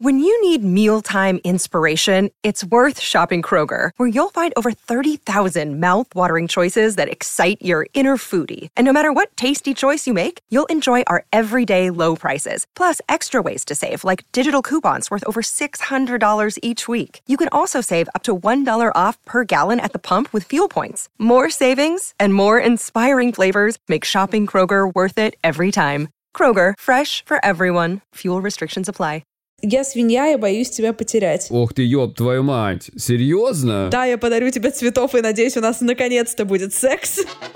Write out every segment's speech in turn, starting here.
When you need mealtime inspiration, it's worth shopping Kroger, where you'll find over 30,000 mouth-watering choices that excite your inner foodie. And no matter what tasty choice you make, you'll enjoy our everyday low prices, plus extra ways to save, like digital coupons worth over $600 each week. You can also save up to $1 off per gallon at the pump with fuel points. More savings and more inspiring flavors make shopping Kroger worth it every time. Kroger, fresh for everyone. Fuel restrictions apply. Я свинья, я боюсь тебя потерять. Ох ты, ёб твою мать. Серьезно? Да, я подарю тебе цветов и надеюсь, у нас наконец-то будет секс.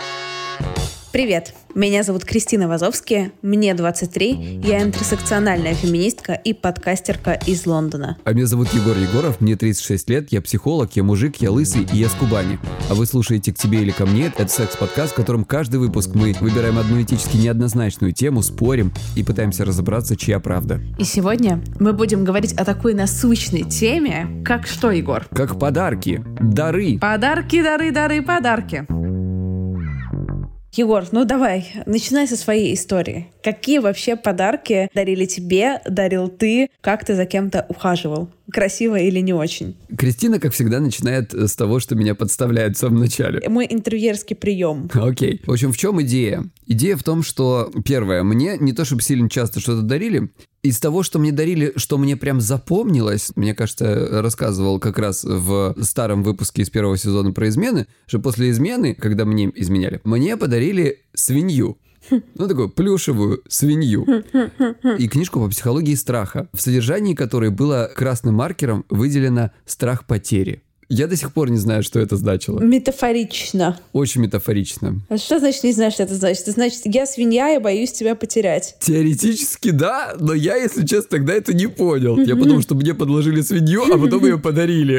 Привет, меня зовут Кристина Вазовская, мне 23, я интерсекциональная феминистка и подкастерка из Лондона. А меня зовут Егор Егоров, мне 36 лет, я психолог, я мужик, я лысый и я с Кубани. А вы слушаете «К тебе или ко мне» — это секс-подкаст, в котором каждый выпуск мы выбираем одну этически неоднозначную тему, спорим и пытаемся разобраться, чья правда. И сегодня мы будем говорить о такой насущной теме, как что, Егор? Как подарки, дары. Подарки, дары, подарки. Егор, ну давай, начинай со своей истории. Какие вообще подарки дарили тебе, дарил ты, как ты за кем-то ухаживал? Красиво или не очень? Кристина, как всегда, начинает с того, что меня подставляют в самом начале. Мой интервьюерский прием. Окей. В общем, в чем идея? Идея в том, что, первое, мне не то чтобы сильно часто что-то дарили. Из того, что мне дарили, что мне прям запомнилось, мне кажется, рассказывал как раз в старом выпуске из первого сезона про измены, что после измены, когда мне изменяли, мне подарили свинью. Ну, такую плюшевую свинью. И книжку по психологии страха, в содержании которой было красным маркером выделено «страх потери». Я до сих пор не знаю, что это значило. Метафорично. Очень метафорично. А что значит не знаешь, что это значит? Это значит, я свинья, я боюсь тебя потерять. Теоретически да, но я, если честно, тогда это не понял. Я подумал, что мне подложили свинью, а потом ее подарили.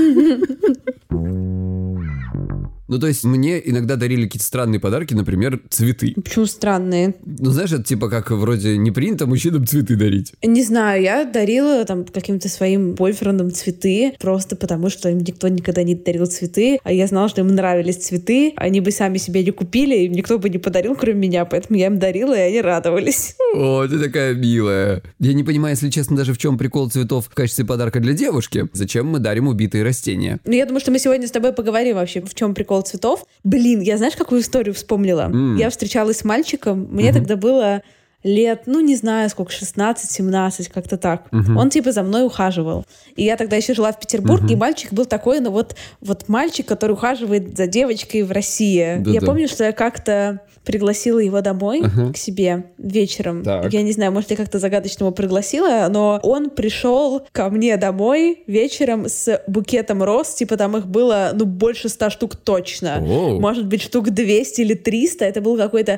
Ну, то есть, мне иногда дарили какие-то странные подарки, например, цветы. Почему странные? Ну, знаешь, это типа как вроде не принято мужчинам цветы дарить. Не знаю, я дарила там каким-то своим бойфрендам цветы, просто потому что им никто никогда не дарил цветы, а я знала, что им нравились цветы, они бы сами себе не купили, им никто бы не подарил, кроме меня, поэтому я им дарила, и они радовались. О, ты такая милая. Я не понимаю, если честно, даже в чем прикол цветов в качестве подарка для девушки. Зачем мы дарим убитые растения? Ну, я думаю, что мы сегодня с тобой поговорим вообще, в чем прикол цветов. Блин, я знаешь, какую историю вспомнила? Я встречалась с мальчиком, мне тогда было лет, ну, не знаю, сколько, 16-17, как-то так. Он типа за мной ухаживал. И я тогда еще жила в Петербурге, и мальчик был такой, ну, вот мальчик, который ухаживает за девочкой в России. Я помню, что я как-то пригласила его домой к себе вечером. Так. Я не знаю, может, я как-то загадочно его пригласила, но он пришел ко мне домой вечером с букетом роз, типа там их было, ну, больше 100 штук точно. Оу. Может быть, штук 200 или 300. Это был какой-то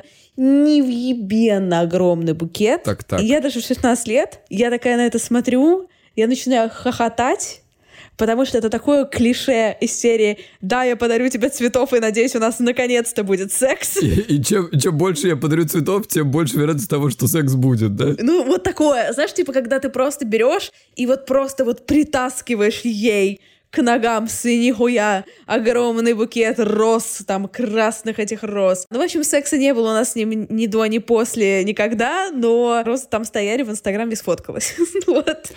невъебенно огромный букет. Так. И я даже в 16 лет, я такая на это смотрю, я начинаю хохотать, потому что это такое клише из серии «Да, я подарю тебе цветов и надеюсь, у нас наконец-то будет секс». И чем больше я подарю цветов, тем больше вероятность того, что секс будет, да? Ну, вот такое. Знаешь, типа, когда ты просто берешь и вот просто вот притаскиваешь ей к ногам нихуя огромный букет роз, там, красных этих роз. Ну, в общем, секса не было у нас с ним ни до, ни после, никогда, но розы там стояли, в Инстаграме сфоткалась. Вот.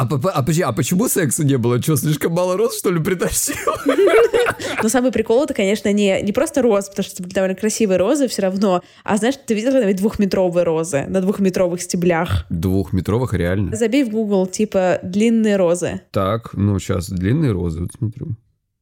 А почему секса не было? Что, слишком мало роз, что ли, притащил? Но самый прикол — это, конечно, не просто розы, потому что это довольно красивые розы все равно, а знаешь, ты видел когда-нибудь 2-метровые розы на 2-метровых стеблях? 2-метровых, реально? Забей в Google, типа, длинные розы. Так, ну сейчас, длинные розы, вот смотрю.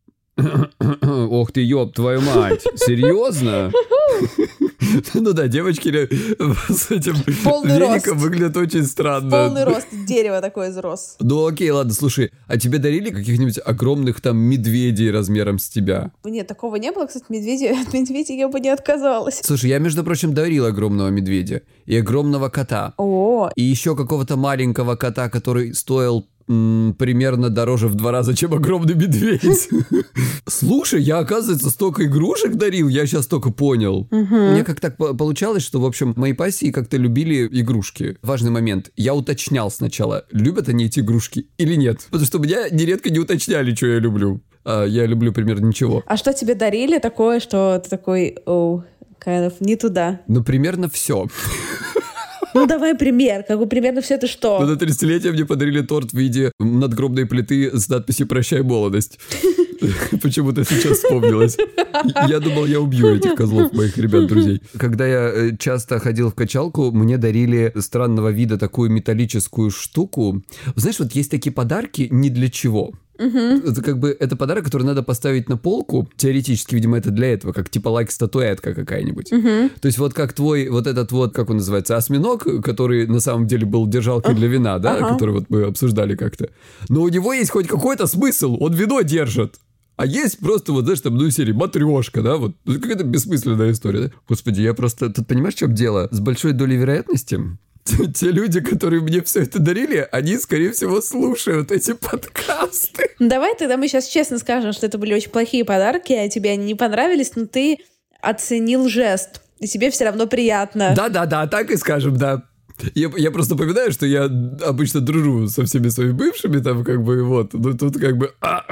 Ох ты, ёб твою мать, серьезно? Ну да, девочки с этим веником выглядят очень странно. Полный рост, дерево такое из роз. Ну окей, ладно, слушай, а тебе дарили каких-нибудь огромных там медведей размером с тебя? Нет, такого не было, кстати, от медведей я бы не отказалась. Слушай, я, между прочим, дарил огромного медведя и огромного кота. О, И еще какого-то маленького кота, который стоил примерно дороже в 2 раза, чем огромный медведь. Слушай, я, оказывается, столько игрушек дарил, я сейчас только понял. Мне как так получалось, что, в общем, мои пассии как-то любили игрушки. Важный момент. Я уточнял сначала, любят они эти игрушки или нет. Потому что меня нередко не уточняли, что я люблю. А я люблю примерно ничего. а что тебе дарили такое, что ты такой, kind of, не туда? Ну, примерно все. Ну, давай пример. Как бы примерно все это что? Ну, на 30-летие мне подарили торт в виде надгробной плиты с надписью «Прощай, молодость». Почему-то сейчас вспомнилось. Я думал, я убью этих козлов, моих ребят-друзей. Когда я часто ходил в качалку, мне дарили странного вида такую металлическую штуку. Знаешь, вот есть такие подарки ни для чего. Это как бы это подарок, который надо поставить на полку. Теоретически, видимо, это для этого, как типа статуэтка какая-нибудь. То есть вот как твой вот этот вот, как он называется, осьминог, который на самом деле был держалкой для вина, да, который вот мы обсуждали как-то. Но у него есть хоть какой-то смысл, он вино держит. А есть просто, вот, знаешь, там, ну, серии матрешка, да, вот, какая-то бессмысленная история, да? Господи, я просто... Тут понимаешь, в чем дело? С большой долей вероятности те люди, которые мне все это дарили, они, скорее всего, слушают эти подкасты. Давай тогда мы сейчас честно скажем, что это были очень плохие подарки, а тебе они не понравились, но ты оценил жест, и тебе все равно приятно. Да-да-да, так и скажем, да. Я просто напоминаю, что я обычно дружу со всеми своими бывшими, там, как бы, вот, ну, тут, как бы...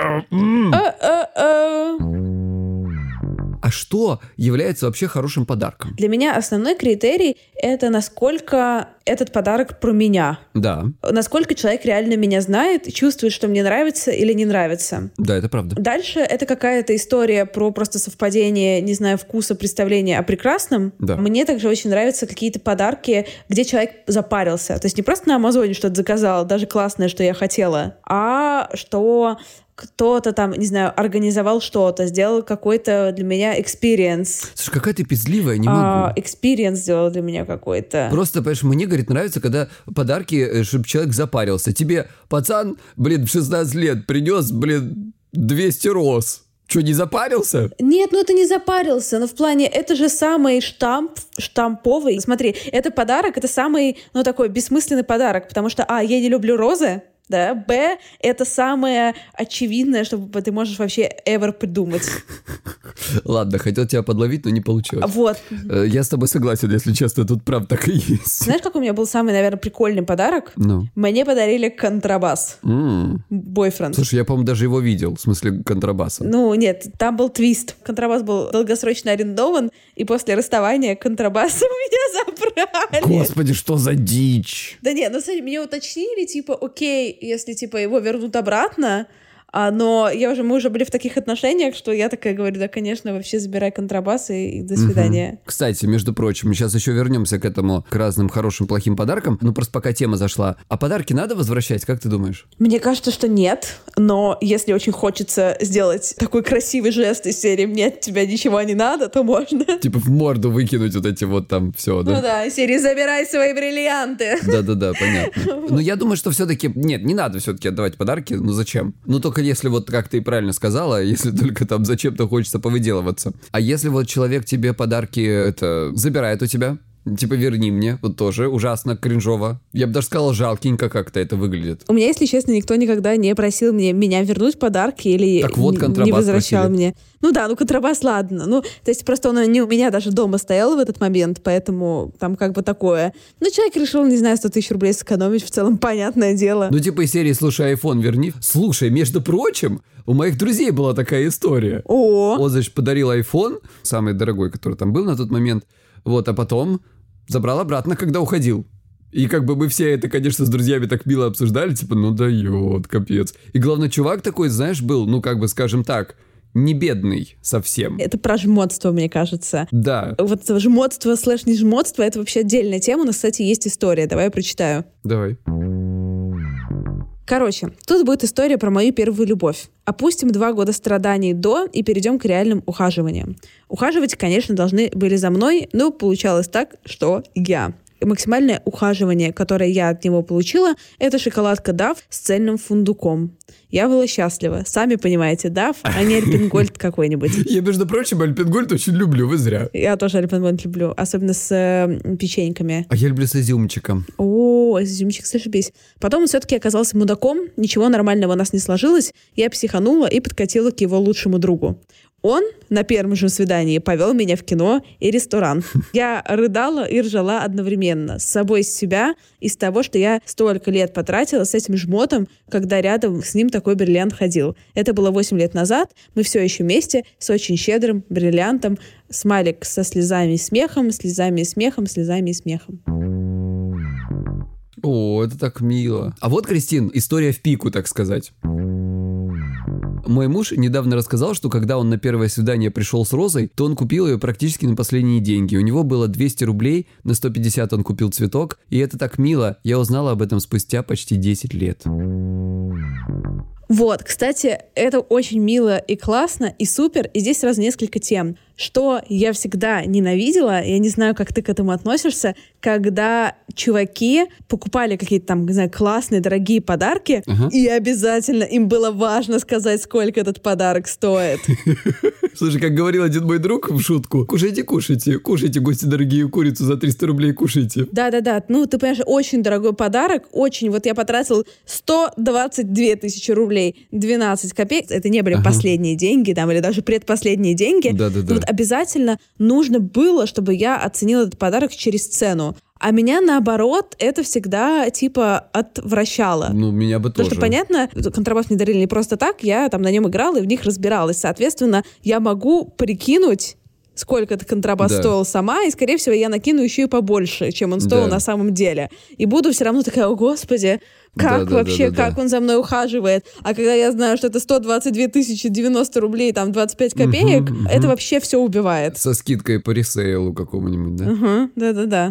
А что является вообще хорошим подарком? Для меня основной критерий — это насколько этот подарок про меня. Да. Насколько человек реально меня знает и чувствует, что мне нравится или не нравится. Да, это правда. Дальше это какая-то история про просто совпадение, не знаю, вкуса, представления о прекрасном. Да. Мне также очень нравятся какие-то подарки, где человек запарился. То есть не просто на Амазоне что-то заказал, даже классное, что я хотела, а что... кто-то там, не знаю, организовал что-то, сделал какой-то для меня experience. Слушай, какая ты пиздливая, не могу. Experience сделал для меня какой-то. Просто, понимаешь, мне, говорит, нравится, когда подарки, чтобы человек запарился. Тебе пацан, блин, в 16 лет принес, блин, 200 роз. Что, не запарился? Нет, ну это не запарился, но в плане, это же самый штамповый. Смотри, это подарок, это самый, ну такой бессмысленный подарок, потому что, я не люблю розы, да, б, это самое очевидное, что ты можешь вообще ever придумать. Ладно, хотел тебя подловить, но не получилось. Вот. Я с тобой согласен, если честно, тут правда так и есть. Знаешь, какой у меня был самый, наверное, прикольный подарок? Ну. Мне подарили контрабас. Бойфренд. Слушай, я, по-моему, даже его видел, в смысле контрабаса. Ну, нет, там был твист. Контрабас был долгосрочно арендован, и после расставания контрабас у меня забрали. Господи, что за дичь? Да нет, ну, смотри, мне уточнили, типа, окей, если, типа, его вернут обратно, но мы уже были в таких отношениях, что я такая говорю, да, конечно, вообще забирай контрабас и до свидания. Кстати, между прочим, мы сейчас еще вернемся к этому, к разным хорошим, плохим подаркам. Ну, просто пока тема зашла. А подарки надо возвращать, как ты думаешь? Мне кажется, что нет, но если очень хочется сделать такой красивый жест из серии «Мне от тебя ничего не надо», то можно. Типа в морду выкинуть вот эти вот там все, да? Ну да, из серии «Забирай свои бриллианты». Да-да-да, понятно. Но я думаю, что все-таки... Нет, не надо все-таки отдавать подарки. Ну, зачем? Ну, только если вот, как ты правильно сказала, если только там зачем-то хочется повыделываться. А если вот человек тебе подарки забирает у тебя, типа верни мне, вот тоже ужасно кринжово. Я бы даже сказала, жалкенько как-то это выглядит. У меня, если честно, никто никогда не просил меня вернуть подарки или так вот, не возвращал просили. Мне. Ну да, контрабас, ладно. Ну, то есть просто он не у меня даже дома стоял в этот момент, поэтому там как бы такое. Ну, человек решил, не знаю, 100 тысяч рублей сэкономить, в целом понятное дело. Ну, типа из серии «Слушай, iPhone верни». Слушай, между прочим, у моих друзей была такая история. Он, значит, подарил iPhone, самый дорогой, который там был на тот момент, вот, а потом забрал обратно, когда уходил. И как бы мы все это, конечно, с друзьями так мило обсуждали, типа, ну дает, капец. И главное, чувак такой, знаешь, был, ну как бы, скажем так, не бедный совсем. Это про жмотство, мне кажется. Да. Вот жмотство / не жмотство — это вообще отдельная тема. У нас, кстати, есть история. Давай я прочитаю. Давай. Короче, тут будет история про мою первую любовь. Опустим 2 года страданий до и перейдем к реальным ухаживаниям. Ухаживать, конечно, должны были за мной, но получалось так, что я. Максимальное ухаживание, которое я от него получила, это шоколадка Дав с цельным фундуком. Я была счастлива. Сами понимаете, Дав, а не Альпенгольд какой-нибудь. Я, между прочим, Альпенгольд очень люблю, вы зря. Я тоже Альпенгольд люблю, особенно с печеньками. А я люблю с изюмчиком. О, изюмчик, зашибись. Потом он все-таки оказался мудаком, ничего нормального у нас не сложилось, я психанула и подкатила к его лучшему другу. Он на первом же свидании повел меня в кино и ресторан. Я рыдала и ржала одновременно. С собой, с себя и с того, что я столько лет потратила с этим жмотом, когда рядом с ним такой бриллиант ходил. Это было 8 лет назад. Мы все еще вместе с очень щедрым бриллиантом. Смайлик со слезами и смехом, слезами и смехом, слезами и смехом. О, это так мило. А вот, Кристин, история в пику, так сказать. Мой муж недавно рассказал, что когда он на первое свидание пришел с розой, то он купил ее практически на последние деньги. У него было 200 рублей, на 150 он купил цветок, и это так мило. Я узнала об этом спустя почти 10 лет. Вот, кстати, это очень мило и классно, и супер. И здесь сразу несколько тем. Что я всегда ненавидела, я не знаю, как ты к этому относишься, когда чуваки покупали какие-то там, не знаю, классные, дорогие подарки, и обязательно им было важно сказать, сколько этот подарок стоит. Слушай, как говорил один мой друг в шутку, кушайте, гости дорогие, курицу за 300 рублей кушайте. Да-да-да, ну ты понимаешь, очень дорогой подарок, очень, вот я потратил 122 тысячи рублей, 12 копеек, это не были последние деньги, там, или даже предпоследние деньги. Да-да-да. Вот обязательно нужно было, чтобы я оценила этот подарок через цену. А меня, наоборот, это всегда, типа, отвращало. Ну, меня бы тоже. Потому что, понятно, контрабас мне дарили не просто так, я там на нем играла и в них разбиралась. Соответственно, я могу прикинуть, сколько этот контрабас стоил сама, и, скорее всего, я накину еще и побольше, чем он стоил на самом деле. И буду все равно такая, о, господи, как вообще, как он за мной ухаживает. А когда я знаю, что это 122 тысячи 90 рублей, там, 25 копеек, это вообще все убивает. Со скидкой по ресейлу какому-нибудь, да? Да-да-да.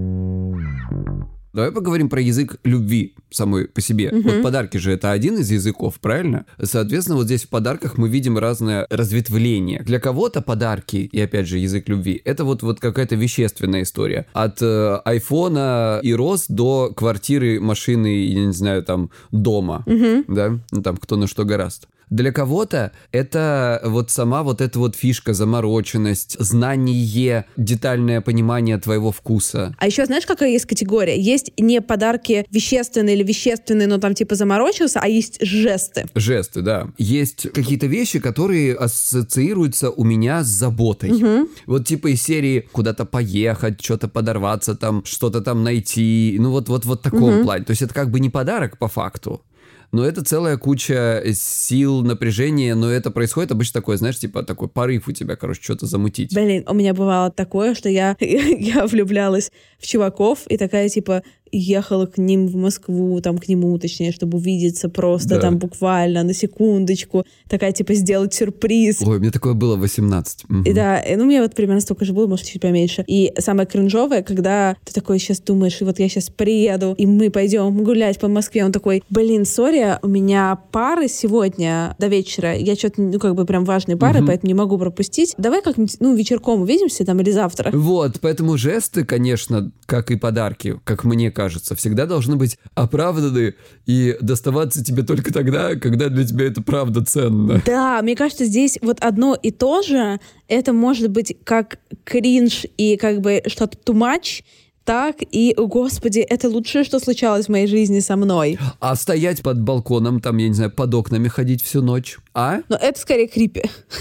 Давай поговорим про язык любви самой по себе. Вот подарки же это один из языков, правильно? Соответственно, вот здесь в подарках мы видим разное разветвление. Для кого-то подарки, и опять же язык любви, это вот какая-то вещественная история. От айфона и роз до квартиры, машины, я не знаю, там, дома. Да? Ну, там, кто на что гораст. Для кого-то это вот сама вот эта вот фишка, замороченность, знание, детальное понимание твоего вкуса. А еще знаешь, какая есть категория? Есть не подарки вещественные или вещественные, но там типа заморочился, а есть жесты. Жесты, да. Есть какие-то вещи, которые ассоциируются у меня с заботой. Вот типа из серии куда-то поехать, что-то подорваться там, что-то там найти. Ну вот в таком плане. То есть это как бы не подарок по факту. Но это целая куча сил, напряжения, но это происходит обычно такое, знаешь, типа такой порыв у тебя, короче, что-то замутить. Блин, у меня бывало такое, что я влюблялась в чуваков и такая, типа, ехала к ним в Москву, там, к нему, точнее, чтобы увидеться просто там буквально на секундочку, такая, типа, сделать сюрприз. Ой, мне такое было в 18. И да, ну, мне вот примерно столько же было, может, чуть поменьше. И самое кринжовое, когда ты такой сейчас думаешь, и вот я сейчас приеду, и мы пойдем гулять по Москве, он такой, блин, сори, у меня пары сегодня до вечера, я что-то, ну, как бы прям важные пары, поэтому не могу пропустить. Давай как-нибудь, ну, вечерком увидимся там или завтра. Вот, поэтому жесты, конечно, как и подарки, как мне кажется, всегда должны быть оправданы и доставаться тебе только тогда, когда для тебя это правда ценно. Да, мне кажется, здесь вот одно и то же, это может быть как кринж и как бы что-то too much, так и, господи, это лучшее, что случалось в моей жизни со мной. А стоять под балконом, там, я не знаю, под окнами ходить всю ночь, а? Но это скорее крипи.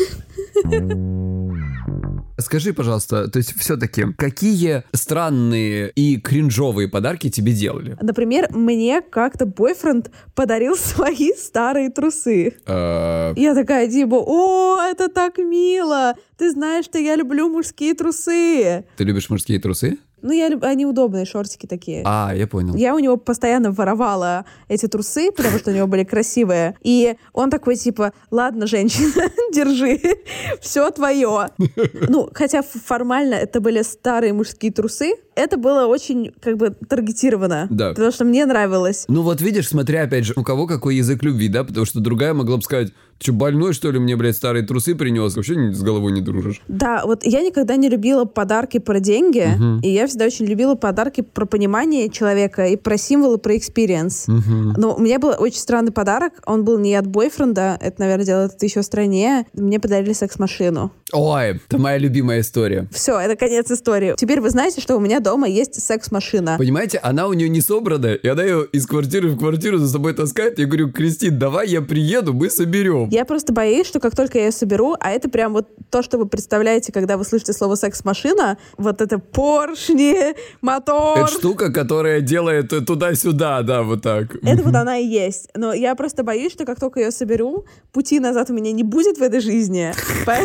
Скажи, пожалуйста, то есть все-таки, какие странные и кринжовые подарки тебе делали? Например, мне как-то бойфренд подарил свои старые трусы. Я такая, типа, о, это так мило! Ты знаешь, что я люблю мужские трусы. Ты любишь мужские трусы? Ну, они удобные, шортики такие. А, я понял. Я у него постоянно воровала эти трусы, потому что у него были красивые. И он такой, типа, ладно, женщина, держи, все твое. Ну, хотя формально это были старые мужские трусы, это было очень, как бы, таргетировано. Да. Потому что мне нравилось. Ну вот видишь, смотря опять же, у кого какой язык любви, да? Потому что другая могла бы сказать, ты что, больной, что ли, мне, блядь, старые трусы принес? Вообще с головой не дружишь. Да, вот я никогда не любила подарки про деньги, и я всегда очень любила подарки про понимание человека и про символы, про экспириенс. Но у меня был очень странный подарок, он был не от бойфренда, это, наверное, делает это еще страннее. Мне подарили секс-машину. Ой, это моя любимая история. Все, это конец истории. Теперь вы знаете, что у меня дома есть секс-машина. Понимаете, она у нее не собрана, и она ее из квартиры в квартиру за собой таскает. Я говорю, Кристин, давай я приеду, мы соберем. Я просто боюсь, что как только я ее соберу, а это прям вот то, что вы представляете, когда вы слышите слово секс-машина, вот это поршни, мотор. Это штука, которая делает туда-сюда, да, вот так. Это вот она и есть. Но я просто боюсь, что как только ее соберу, пути назад у меня не будет в этой жизни. Поэтому я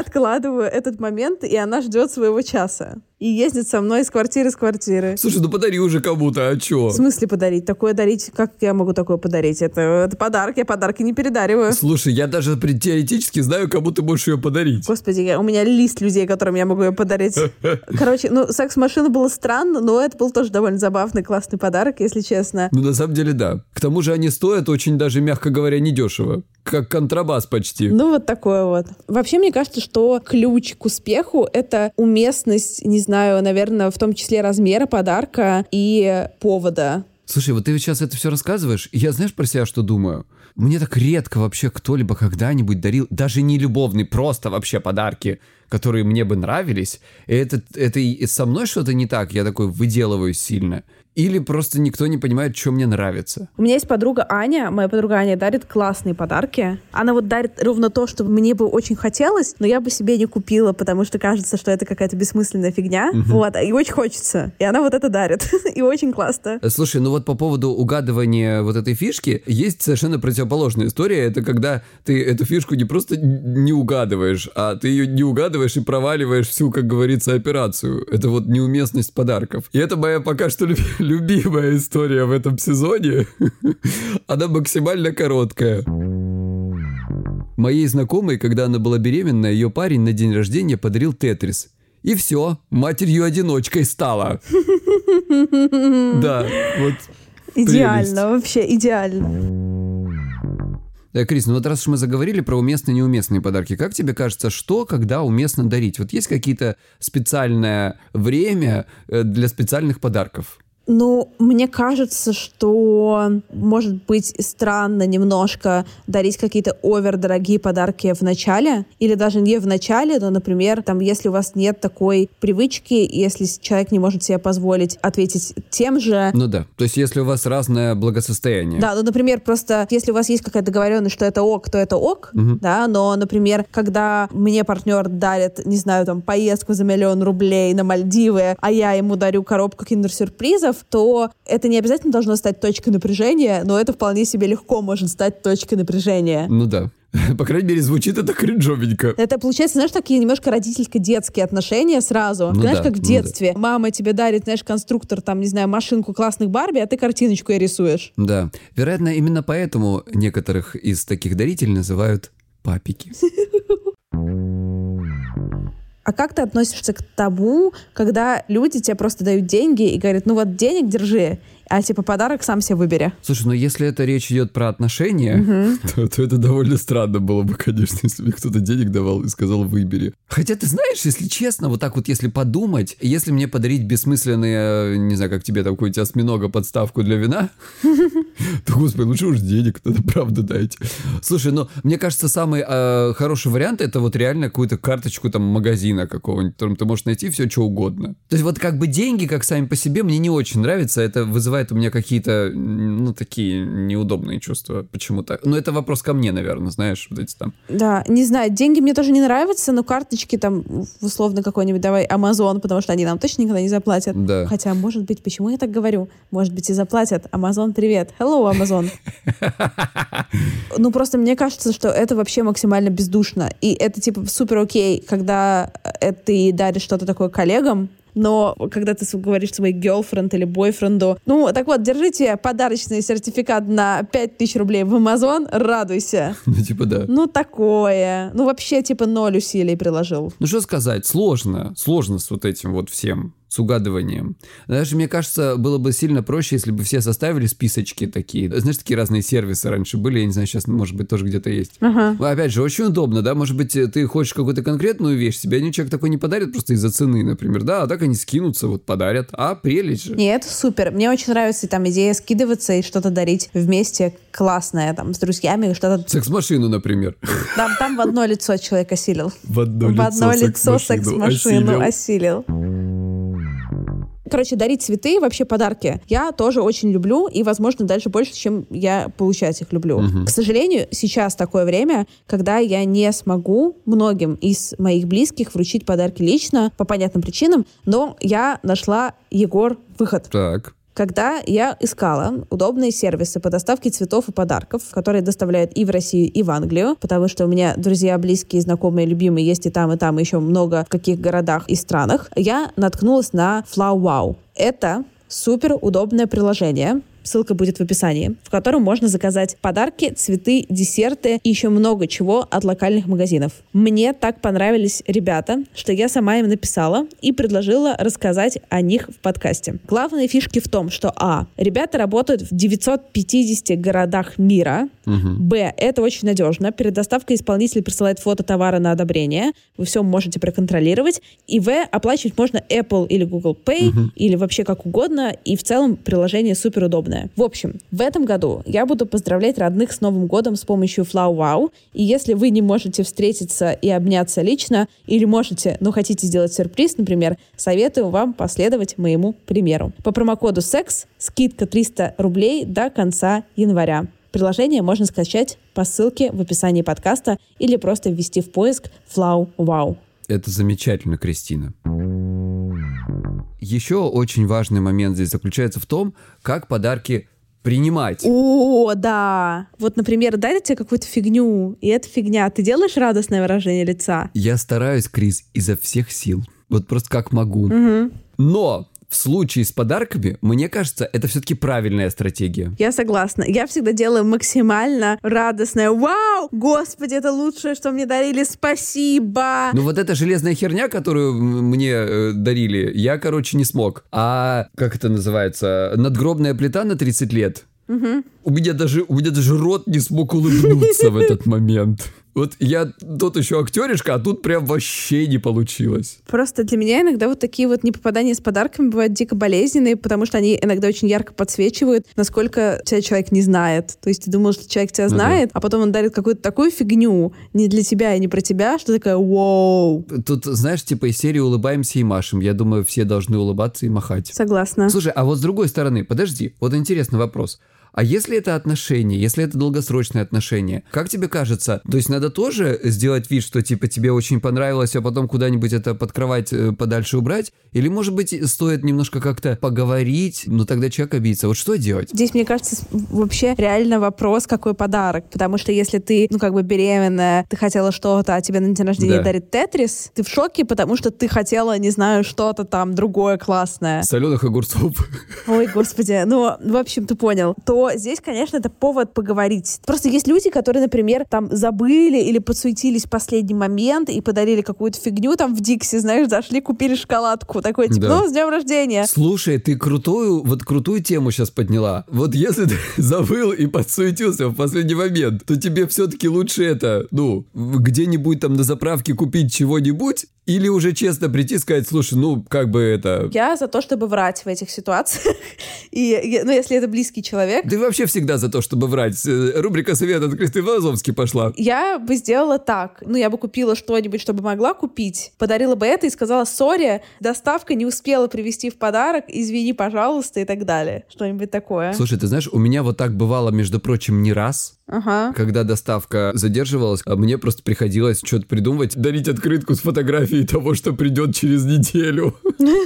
откладываю этот момент, и она ждет своего часа. И ездит со мной из квартиры в квартиры. Слушай, ну подари уже кому-то, а чё? В смысле подарить? Такое дарить? Как я могу такое подарить? Это подарок, я подарки не передариваю. Слушай, я даже теоретически знаю, кому ты можешь ее подарить. Господи, у меня лист людей, которым я могу ее подарить. Короче, секс-машина было странно, но это был тоже довольно забавный, классный подарок, если честно. Ну, на самом деле, да. К тому же они стоят очень даже, мягко говоря, недешево. Как контрабас почти. Ну, вот такое вот. Вообще, мне кажется, что ключ к успеху — это уместность, не знаю, наверное, в том числе размера подарка и повода. Слушай, вот ты сейчас это все рассказываешь, и я знаешь про себя что думаю? Мне так редко вообще кто-либо когда-нибудь дарил, даже не любовный, просто вообще подарки, которые мне бы нравились. И это и со мной что-то не так, я такой выделываюсь сильно. Или просто никто не понимает, что мне нравится. У меня есть подруга Аня, моя подруга Аня дарит классные подарки. Она вот дарит ровно то, что мне бы очень хотелось, но я бы себе не купила, потому что кажется, что это какая-то бессмысленная фигня. Вот, и очень хочется. И она вот это дарит. И очень классно. Слушай, ну вот по поводу угадывания вот этой фишки, есть совершенно противоположная история. Это когда ты эту фишку не просто не угадываешь, а ты ее не угадываешь и проваливаешь всю, как говорится, операцию. Это вот неуместность подарков. И это моя пока что любимая история в этом сезоне. Она максимально короткая. Моей знакомой, когда она была беременна, ее парень на день рождения подарил Тетрис. И все, матерью-одиночкой стала. Да, вот. Идеально, вообще идеально. Крис, ну вот раз уж мы заговорили про уместные и неуместные подарки, как тебе кажется, что, когда уместно дарить? Вот есть какие-то специальное время для специальных подарков? Ну, мне кажется, что может быть странно немножко дарить какие-то овердорогие подарки в начале, или даже не в начале, но, например, там, если у вас нет такой привычки, если человек не может себе позволить ответить тем же. Ну да, то есть если у вас разное благосостояние. Да, ну, например, просто если у вас есть какая-то договоренность, что это ок, то это ок, да, но, например, когда мне партнер дарит, не знаю, там, поездку за 1 000 000 рублей на Мальдивы, а я ему дарю коробку киндер-сюрпризов, то это не обязательно должно стать точкой напряжения, но это вполне себе легко может стать точкой напряжения. Ну да. По крайней мере, звучит это кринжовенько. Это получается, знаешь, такие немножко родительско-детские отношения сразу. Ну знаешь, да, как в детстве. Да. Мама тебе дарит, знаешь, конструктор, там, не знаю, машинку классных Барби, а ты картиночку ей рисуешь. Да. Вероятно, именно поэтому некоторых из таких дарителей называют папики. А как ты относишься к тому, когда люди тебе просто дают деньги и говорят, ну вот денег держи, а типа подарок сам себе выбери? Слушай, ну если это речь идет про отношения, то это довольно странно было бы, конечно, если мне кто-то денег давал и сказал «выбери». Хотя ты знаешь, если честно, вот так вот если подумать, если мне подарить бессмысленные, не знаю, как тебе там какой-нибудь осьминога подставку для вина, то, господи, лучше уж денег, это правда дайте. Слушай, ну мне кажется, самый хороший вариант это вот реально какую-то карточку там магазина какого-нибудь, в котором ты можешь найти все, что угодно. То есть вот как бы деньги, как сами по себе, мне не очень нравится, это вызывает у меня какие-то, ну, такие неудобные чувства почему-то. Но это вопрос ко мне, наверное, знаешь, вот эти там. Да, не знаю, деньги мне тоже не нравятся, но карточки там, условно, какой-нибудь, давай, Amazon, потому что они нам точно никогда не заплатят. Да. Хотя, может быть, почему я так говорю? Может быть, и заплатят. Amazon, привет. Hello, Amazon. Ну, просто мне кажется, что это вообще максимально бездушно. И это, типа, супер окей, когда ты даришь что-то такое коллегам, но когда ты говоришь своей girlfriend или бойфренду, ну, так вот, держите подарочный сертификат на 5000 рублей в Amazon, радуйся. Ну, типа, да. Ну, такое. Ну, вообще, типа, 0 усилий приложил. Ну, что сказать, сложно с вот этим вот всем. С угадыванием. Даже, мне кажется, было бы сильно проще, если бы все составили списочки такие. Знаешь, такие разные сервисы раньше были, я не знаю, сейчас, может быть, тоже где-то есть. Ага. Опять же, очень удобно, да, может быть, ты хочешь какую-то конкретную вещь, себе один человек такой не подарит просто из-за цены, например, да, а так они скинутся, вот подарят, а прелесть же. Не, это супер. Мне очень нравится там идея скидываться и что-то дарить вместе классное, там, с друзьями, что-то... Секс-машину, например. Там в одно лицо человек осилил. В одно лицо секс-машину осилил. Короче, дарить цветы, вообще подарки, я тоже очень люблю, и, возможно, дальше больше, чем я получать их люблю. К сожалению, сейчас такое время, когда я не смогу многим из моих близких вручить подарки лично, по понятным причинам, но я нашла, Егор, выход. Так. Когда я искала удобные сервисы по доставке цветов и подарков, которые доставляют и в Россию, и в Англию, потому что у меня друзья, близкие, знакомые, любимые есть и там, еще много в каких городах и странах, я наткнулась на FlowWow. Это супер удобное приложение, ссылка будет в описании, в котором можно заказать подарки, цветы, десерты и еще много чего от локальных магазинов. Мне так понравились ребята, что я сама им написала и предложила рассказать о них в подкасте. Главные фишки в том, что ребята работают в 950 городах мира, б, это очень надежно, перед доставкой исполнитель присылает фото товара на одобрение, вы все можете проконтролировать, и в, оплачивать можно Apple или Google Pay, или вообще как угодно, и в целом приложение супер удобное. В общем, в этом году я буду поздравлять родных с Новым годом с помощью FlowWow. И если вы не можете встретиться и обняться лично, или можете, но хотите сделать сюрприз, например, советую вам последовать моему примеру. По промокоду SEX скидка 300 рублей до конца января. Приложение можно скачать по ссылке в описании подкаста или просто ввести в поиск FlowWow. Это замечательно, Кристина. Еще очень важный момент здесь заключается в том, как подарки принимать. О, да. Вот, например, дали тебе какую-то фигню, и эта фигня. Ты делаешь радостное выражение лица? Я стараюсь, Крис, изо всех сил. Вот просто как могу. Но в случае с подарками, мне кажется, это все-таки правильная стратегия. Я согласна. Я всегда делаю максимально радостное. Вау! Господи, это лучшее, что мне дарили. Спасибо! Ну вот эта железная херня, которую мне дарили, я, не смог. А как это называется? Надгробная плита на 30 лет? У меня даже рот не смог улыбнуться в этот момент. Вот я тот еще актеришка, а тут прям вообще не получилось. Просто для меня иногда вот такие вот непопадания с подарками бывают дико болезненные, потому что они иногда очень ярко подсвечивают, насколько тебя человек не знает. То есть ты думал, что человек тебя знает, а потом он дарит какую-то такую фигню не для тебя и не про тебя, что такое «Воу». Тут, знаешь, типа из серии «Улыбаемся и машем». Я думаю, все должны улыбаться и махать. Согласна. Слушай, а вот с другой стороны, подожди, вот интересный вопрос. А если это отношения, если это долгосрочные отношения, как тебе кажется, то есть надо тоже сделать вид, что типа тебе очень понравилось, а потом куда-нибудь это под кровать подальше убрать? Или, может быть, стоит немножко как-то поговорить, но тогда человек обидится. Вот что делать? Здесь, мне кажется, вообще реально вопрос, какой подарок. Потому что если ты, беременная, ты хотела что-то, а тебе на день рождения дарит Тетрис, ты в шоке, потому что ты хотела, не знаю, что-то там другое классное. Соленых огурцов. Ой, господи. В общем, ты понял. То здесь, конечно, это повод поговорить. Просто есть люди, которые, например, там забыли или подсуетились в последний момент и подарили какую-то фигню там в Дикси, знаешь, зашли, купили шоколадку. Такой, с днем рождения. Слушай, ты крутую тему сейчас подняла. Вот если ты забыл и подсуетился в последний момент, то тебе все-таки лучше это, где-нибудь там на заправке купить чего-нибудь, или уже честно прийти и сказать, слушай, это... Я за то, чтобы врать в этих ситуациях. И, если это близкий человек. Ты вообще всегда за то, чтобы врать. Рубрика «Совет» от Кристины Лазовски пошла. Я бы сделала так. Я бы купила что-нибудь, чтобы могла купить. Подарила бы это и сказала, сори, доставка не успела привезти в подарок, извини, пожалуйста, и так далее. Что-нибудь такое. Слушай, ты знаешь, у меня вот так бывало, между прочим, не раз. Когда доставка задерживалась, а мне просто приходилось что-то придумывать, дарить открытку с фотографией того, что придет через неделю.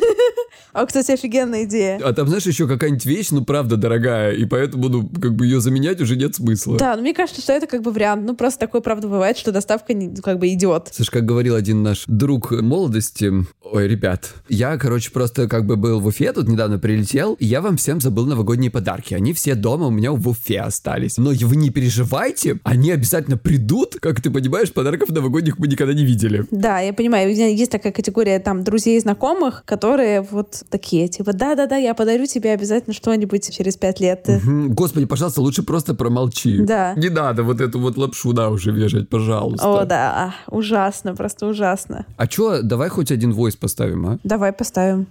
А, кстати, офигенная идея. А там, знаешь, еще какая-нибудь вещь, правда дорогая, и поэтому, ее заменять уже нет смысла. Да, мне кажется, что это вариант. Просто такое, правда, бывает, что доставка идет. Слушай, как говорил один наш друг молодости, ой, ребят, я, просто был в Уфе, тут недавно прилетел, и я вам всем забыл новогодние подарки. Они все дома у меня в Уфе остались. Но вы не переживайте, они обязательно придут, как ты понимаешь, подарков новогодних мы никогда не видели. Да, я понимаю, у меня есть такая категория друзей и знакомых, которые такие, да, я подарю тебе обязательно что-нибудь через 5 лет. Господи, пожалуйста, лучше просто промолчи. Да. Не надо эту лапшу, уже вешать, пожалуйста. О, да, ужасно, просто ужасно. А чё, давай хоть один войс поставим, а? Давай поставим.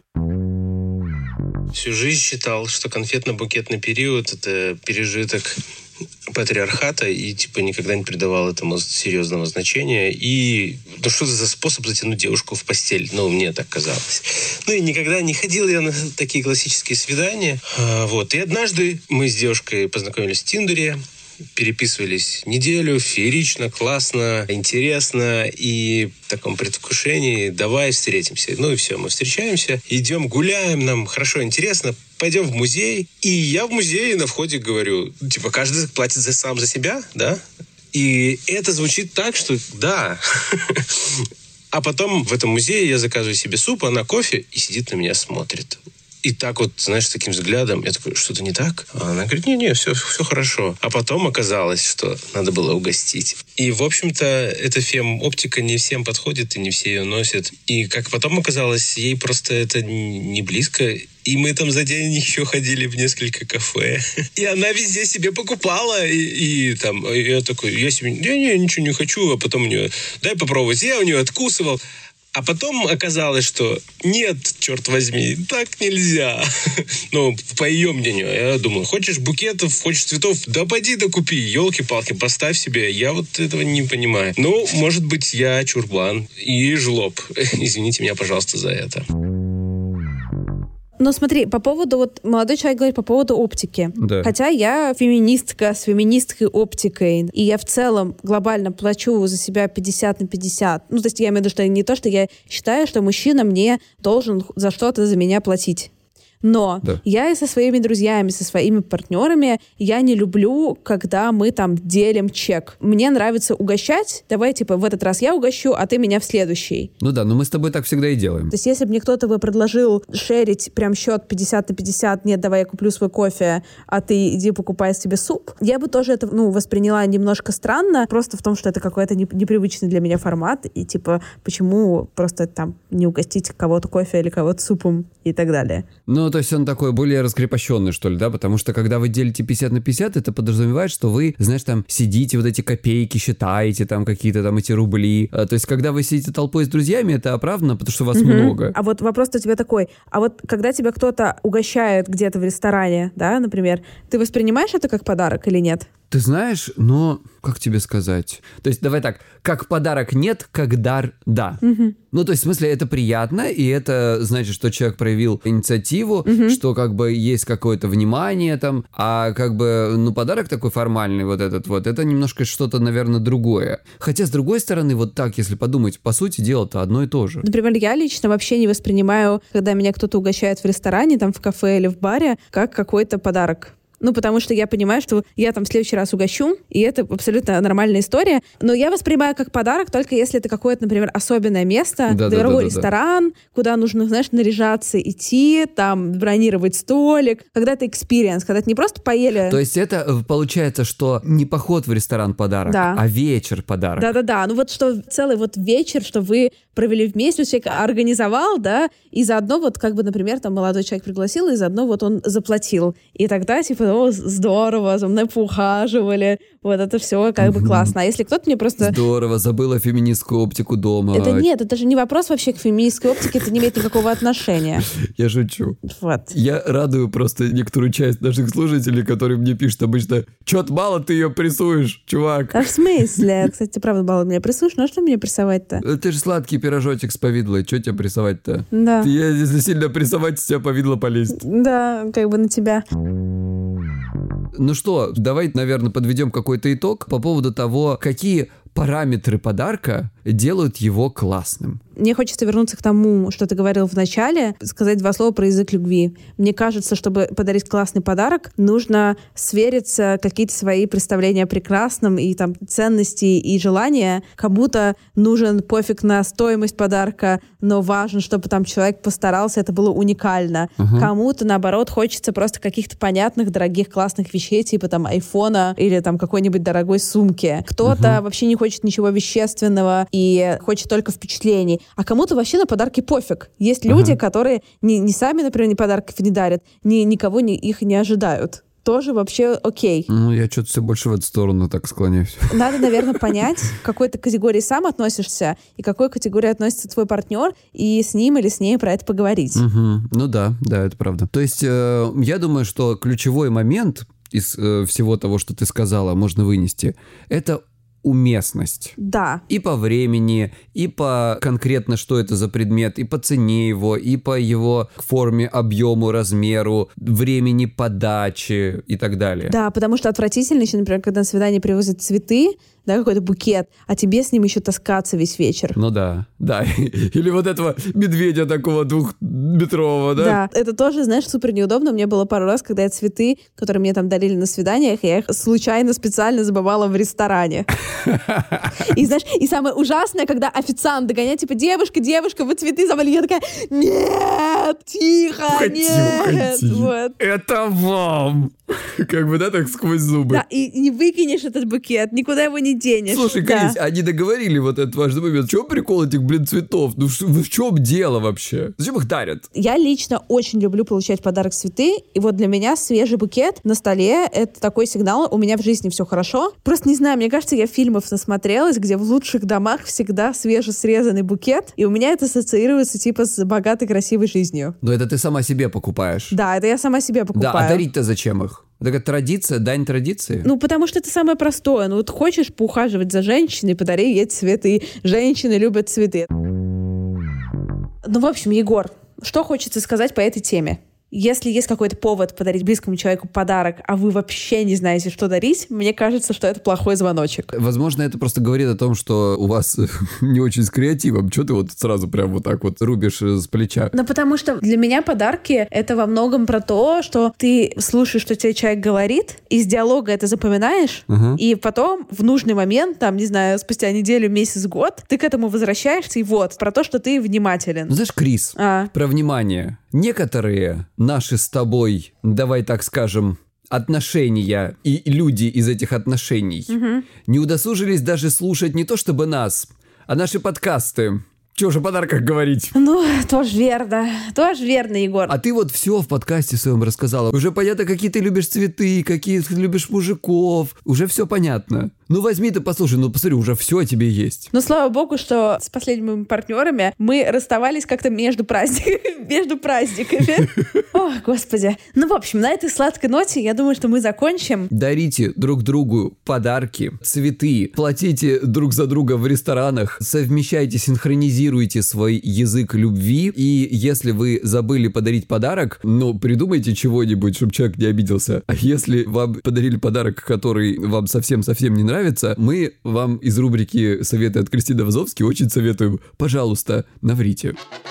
Всю жизнь считал, что конфетно-букетный период — это пережиток патриархата, и никогда не придавал этому серьезного значения. И что это за способ затянуть девушку в постель? Мне так казалось. И никогда не ходил я на такие классические свидания. И однажды мы с девушкой познакомились в Тиндере, переписывались неделю, феерично, классно, интересно, и в таком предвкушении давай встретимся. И все, мы встречаемся, идем гуляем, нам хорошо, интересно. пойдем в музей. И я в музее на входе говорю, типа, каждый платит сам за себя, да? И это звучит так, что да. А потом в этом музее я заказываю себе суп, она кофе, и сидит на меня, смотрит. И так вот, знаешь, с таким взглядом, я такой, что-то не так? А она говорит, не-не, все хорошо. А потом оказалось, что надо было угостить. И, в общем-то, эта фем-оптика не всем подходит, и не все ее носят. И, как потом оказалось, ей просто это не близко. И мы там за день еще ходили в несколько кафе. И она везде себе покупала. И я такой, я себе, не, ничего не хочу. А потом у нее, дай попробовать. Я у нее откусывал. А потом оказалось, что нет, черт возьми, так нельзя. Ну, по ее мнению. Я думаю, хочешь букетов, хочешь цветов, да пойди да купи. Елки-палки, поставь себе. Я вот этого не понимаю. Ну, может быть, я чурбан и жлоб. Извините меня, пожалуйста, за это. Но смотри, по поводу, вот молодой человек говорит по поводу оптики. Да. Хотя я феминистка с феминистской оптикой, и я в целом глобально плачу за себя 50 на 50. Ну, то есть я имею в виду, что не то, что я считаю, что мужчина мне должен за что-то за меня платить. Но я и со своими друзьями, со своими партнерами, я не люблю, когда мы там делим чек. Мне нравится угощать. Давай, типа, в этот раз я угощу, а ты меня в следующий. Ну да, но мы с тобой так всегда и делаем. То есть если бы мне кто-то бы предложил шерить прям счет 50 на 50, нет, давай я куплю свой кофе, а ты иди покупай себе суп, я бы тоже это, восприняла немножко странно, просто в том, что это какой-то непривычный для меня формат, и типа, почему просто там не угостить кого-то кофе или кого-то супом и так далее. Ну, то есть он такой более раскрепощенный, что ли, да? Потому что, когда вы делите 50 на 50, это подразумевает, что вы, знаешь, там, сидите, вот эти копейки считаете, там, какие-то там эти рубли. То есть, когда вы сидите толпой с друзьями, это оправдано, потому что вас много. А вот вопрос-то у тебя такой. А вот когда тебя кто-то угощает где-то в ресторане, да, например, ты воспринимаешь это как подарок или нет? Ты знаешь, но как тебе сказать? То есть, давай так, как подарок нет, как дар да. Ну, то есть, в смысле, это приятно, и это значит, что человек проявил инициативу, что как бы есть какое-то внимание там, а как бы, подарок такой формальный вот этот вот, это немножко что-то, наверное, другое. Хотя, с другой стороны, вот так, если подумать, по сути дела-то одно и то же. Например, я лично вообще не воспринимаю, когда меня кто-то угощает в ресторане, там, в кафе или в баре, как какой-то подарок. Потому что я понимаю, что я там в следующий раз угощу, и это абсолютно нормальная история. Но я воспринимаю как подарок только если это какое-то, например, особенное место, дорогой ресторан, куда нужно, знаешь, наряжаться, идти, там, бронировать столик. Когда это экспириенс, когда это не просто поели. То есть это получается, что не поход в ресторан подарок, а вечер подарок. Да-да-да. Вот что целый вот вечер, что вы провели вместе, человек организовал, да, и заодно вот как бы, например, там молодой человек пригласил, и заодно вот он заплатил. И тогда, типа, здорово, за мной поухаживали, вот это все как бы классно. А если кто-то мне просто... Здорово, забыла феминистскую оптику дома. Это же не вопрос вообще к феминистской оптике, это не имеет никакого отношения. Я шучу. Вот. Я радую просто некоторую часть наших слушателей, которые мне пишут обычно, чё-то мало ты ее прессуешь, чувак. А в смысле? Кстати, правда, мало меня прессуешь, ну а что мне прессовать-то? Ты же сладкий пирожочек с повидлой, чё тебе прессовать-то? Да. Если сильно прессовать, с тебя повидло полезет. Да, как бы на тебя. Ну что, давай, наверное, подведем какой-то итог по поводу того, какие параметры подарка делают его классным. Мне хочется вернуться к тому, что ты говорил в начале, сказать 2 слова про язык любви. Мне кажется, чтобы подарить классный подарок, нужно свериться какие-то свои представления о прекрасном и там ценности и желания. Кому-то нужен пофиг на стоимость подарка, но важно, чтобы там человек постарался, это было уникально. Кому-то, наоборот, хочется просто каких-то понятных, дорогих, классных вещей, типа там айфона или там какой-нибудь дорогой сумки. Кто-то вообще не хочет ничего вещественного и хочет только впечатлений. А кому-то вообще на подарки пофиг. Есть люди, которые не сами, например, ни подарков не дарят, никого их не ожидают. Тоже вообще окей. Ну, я что-то все больше в эту сторону так склоняюсь. Надо, наверное, понять, к какой ты категории сам относишься, и к какой категории относится твой партнер, и с ним или с ней про это поговорить. Ну да, это правда. То есть я думаю, что ключевой момент из всего того, что ты сказала, можно вынести, это уместность. Да. И по времени, и по конкретно, что это за предмет, и по цене его, и по его форме, объему, размеру, времени подачи и так далее. Да, потому что отвратительно еще, например, когда на свидание привозят цветы, да, какой-то букет, а тебе с ним еще таскаться весь вечер. Ну да. Или вот этого медведя такого 2-метрового, да? Да, это тоже, знаешь, супер неудобно. Мне было пару раз, когда я цветы, которые мне там дарили на свиданиях, я их случайно, специально забывала в ресторане. И знаешь, и самое ужасное, когда официант догоняет, типа, девушка, вы цветы забыли. Я такая, нет, тихо, нет. Вот. Это вам! Как бы, да, так сквозь зубы. Да, и не выкинешь этот букет, никуда его не денешь. Слушай, Крис, они договорили вот этот важный момент. В чем прикол этих, цветов? Ну в чем дело вообще? Зачем их дарят? Я лично очень люблю получать в подарок цветы, и вот для меня свежий букет на столе — это такой сигнал, у меня в жизни все хорошо. Просто не знаю, мне кажется, я фильмов насмотрелась, где в лучших домах всегда свежесрезанный букет, и у меня это ассоциируется типа с богатой, красивой жизнью. Но это ты сама себе покупаешь. Да, это я сама себе покупаю. Да, а дарить-то зачем их? Такая традиция, дань традиции? Ну, потому что это самое простое. Ну, вот хочешь поухаживать за женщиной, подари ей цветы. Женщины любят цветы. Ну, в общем, Егор, что хочется сказать по этой теме? Если есть какой-то повод подарить близкому человеку подарок, а вы вообще не знаете, что дарить, мне кажется, что это плохой звоночек. Возможно, это просто говорит о том, что у вас не очень с креативом. Чего ты вот сразу прям вот так вот рубишь с плеча? Ну, потому что для меня подарки — это во многом про то, что ты слушаешь, что тебе человек говорит, из диалога это запоминаешь, и потом в нужный момент, там, не знаю, спустя неделю, месяц, год, ты к этому возвращаешься, и вот, про то, что ты внимателен. Ну, знаешь, Крис, про внимание. Некоторые наши с тобой, давай так скажем, отношения и люди из этих отношений не удосужились даже слушать не то чтобы нас, а наши подкасты. Чего же о подарках говорить? Ну, тоже верно, Егор. А ты вот все в подкасте своем рассказала. Уже понятно, какие ты любишь цветы, какие ты любишь мужиков. Уже все понятно. Ну возьми ты, послушай, ну посмотри, уже все о тебе есть. Ну, слава богу, что с последними партнерами мы расставались как-то между праздниками. О, господи. Ну, в общем, на этой сладкой ноте, я думаю, что мы закончим. Дарите друг другу подарки, цветы, платите друг за друга в ресторанах, совмещайте, синхронизируйте свой язык любви. И если вы забыли подарить подарок, ну, придумайте чего-нибудь, чтобы человек не обиделся. А если вам подарили подарок, который вам совсем-совсем не нравится, мы вам из рубрики «Советы от Кристины Вазовски» очень советуем. Пожалуйста, наврите.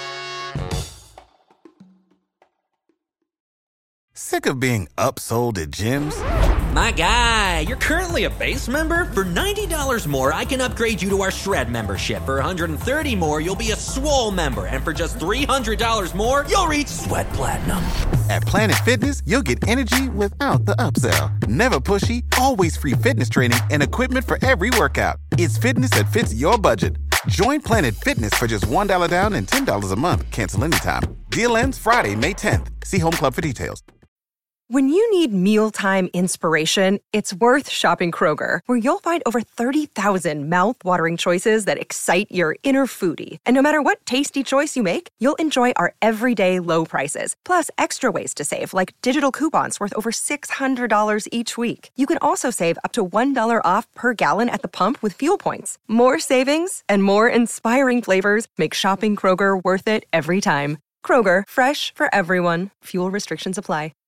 Sick of being upsold at gyms? My guy, you're currently a base member? For $90 more, I can upgrade you to our Shred membership. For $130 more, you'll be a Swole member. And for just $300 more, you'll reach Sweat Platinum. At Planet Fitness, you'll get energy without the upsell. Never pushy, always free fitness training and equipment for every workout. It's fitness that fits your budget. Join Planet Fitness for just $1 down and $10 a month. Cancel anytime. Deal ends Friday, May 10th. See Home Club for details. When you need mealtime inspiration, it's worth shopping Kroger, where you'll find over 30,000 mouth-watering choices that excite your inner foodie. And no matter what tasty choice you make, you'll enjoy our everyday low prices, plus extra ways to save, like digital coupons worth over $600 each week. You can also save up to $1 off per gallon at the pump with fuel points. More savings and more inspiring flavors make shopping Kroger worth it every time. Kroger, fresh for everyone. Fuel restrictions apply.